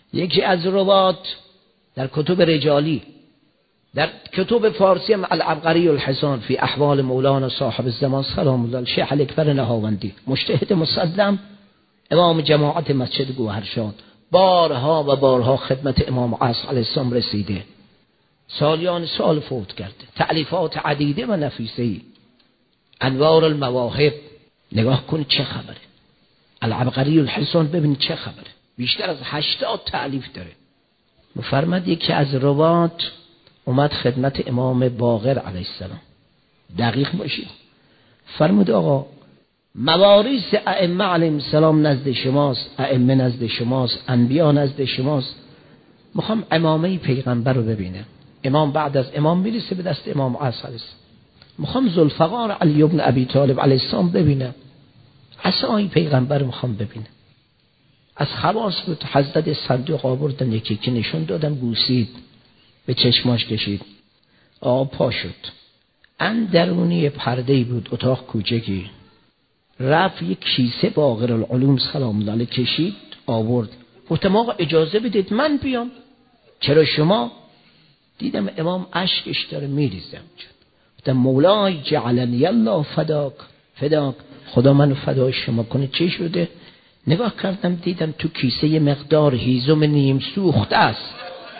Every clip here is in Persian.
یکی از روات در کتب رجالی، در کتب فارسی هم العبقری الحسان فی احوال مولانا صاحب الزمان سلام الله علیه، شیخ الاکبر نهاوندی، مجتهد مسلم، امام جماعت مسجد گوهرشان، بارها و بارها خدمت امام عصر علیه السلام رسیده، سالیان سال فوت کرده، تألیفات عدیده و نفیسه‌ای، انوار المواهب. نگاه کن چه خبره، العبقری الحسان ببین چه خبره، بیشتر از 80 تألیف داره. مفرمد یکی از روات اومد خدمت امام باقر علیه السلام، دقیق باشید، فرمود آقا مواریث ائمه علیهم السلام نزد شماست، ائمه نزد شماست، انبیا نزد شماست، میخوام امامه پیغمبر رو ببینم. امام بعد از امام میرسه به دست امام عصر علیه السلام، میخوام ذوالفقار علی ابن ابی طالب علیه السلام ببینم، عصای پیغمبر میخوام ببینم. از خواص بود، حضرت صندوق آوردن، یکی که نشون دادم، بوسید، به چشماش کشید، آب پا شد. اندرونی پرده‌ای بود، اتاق کوچکی، رفت یک کیسه باقر العلوم سلام الله علیه کشید آورد، گفتم آقا اجازه بدید من بیام. چرا شما؟ دیدم امام اشکش داره میریزم، گفتم مولای جعلنی الله فداک، خدا منو فدای شما کنه. چه شده؟ نگاه کردم دیدم تو کیسه یه مقدار هیزم نیم سوخته است.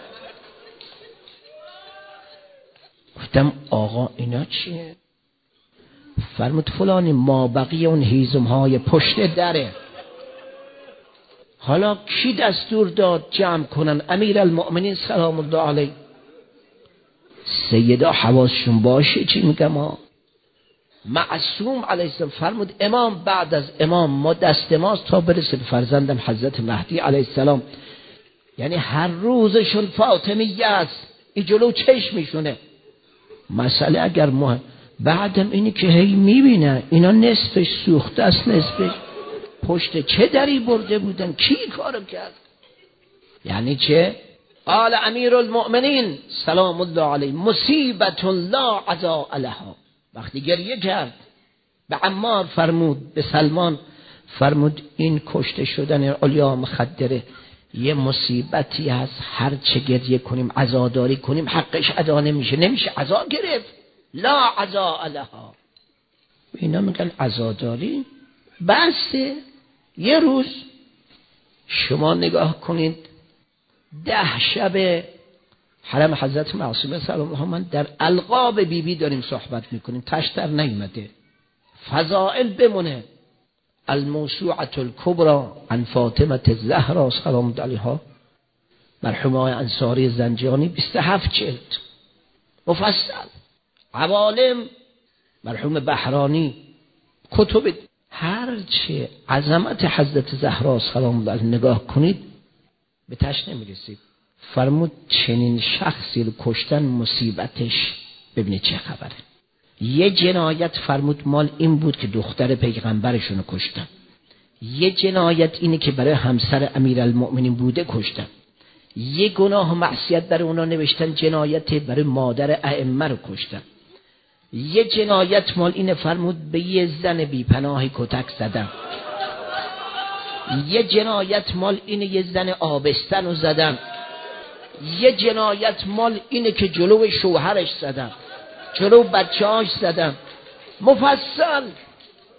گفتم آقا اینا چیه؟ فرمود فلانی ما بقیه اون هیزم های پشت دره. حالا کی دستور داد جمع کنن؟ امیر المؤمنین سلام الله علیه. سیدا حواسشون باشه چی میگم ها. معصوم علیه السلام فرمود امام بعد از امام ما دست ماست تا برسه به فرزندم حضرت مهدی علیه السلام. یعنی هر روزشون فاطمیه است، این جلو چشمشونه. مسئله اگر ما بعدم اینی که هی میبینه اینا نصفش سوخته است، نصفش پشت چه دری برده بودن، کی کارو کرد؟ یعنی چه؟ قال امیر المؤمنین سلام الله علیه مصیبت لا عزاء لها. وقتی گریه کرد به عمار فرمود، به سلمان فرمود این کشته شدن علیا مخدره یه مصیبتی هست، هر چه گریه کنیم عزاداری کنیم حقش ادا نمیشه عزا گرفت، لا عزاء لها. اینا میگن عزاداری بس. یه روز شما نگاه کنید 10 شب حرم حضرت معصومه سلام الله من در القاب بیبی داریم صحبت میکنیم، تشتر نیومده، فضائل بمونه. الموسوعة الکبرى عن فاطمه الزهرا سلام الله علیها مرحومه انصاری زنجانی 27 جلد مفصل. عوالم مرحوم بحرانی، کتب هرچه عظمت حضرت زهرا سلام الله علیها نگاه کنید به تش نمیرسید. فرمود چنین شخصی رو کشتن مصیبتش ببینید چه خبره. یه جنایت فرمود مال این بود که دختر پیغمبرشونو کشتن، یه جنایت اینه که برای همسر امیرالمؤمنین بوده کشتن، یه گناه و معصیت برای اونا نوشتن جنایت برای مادر ائمه رو کشتن، یه جنایت مال اینه فرمود به یه زن بیپناهی کتک زدن، یه جنایت مال اینه یه زن آبستن رو زدن، یه جنایت مال اینه که جلو شوهرش زدن، جلو بچه‌هاش زدن. مفصل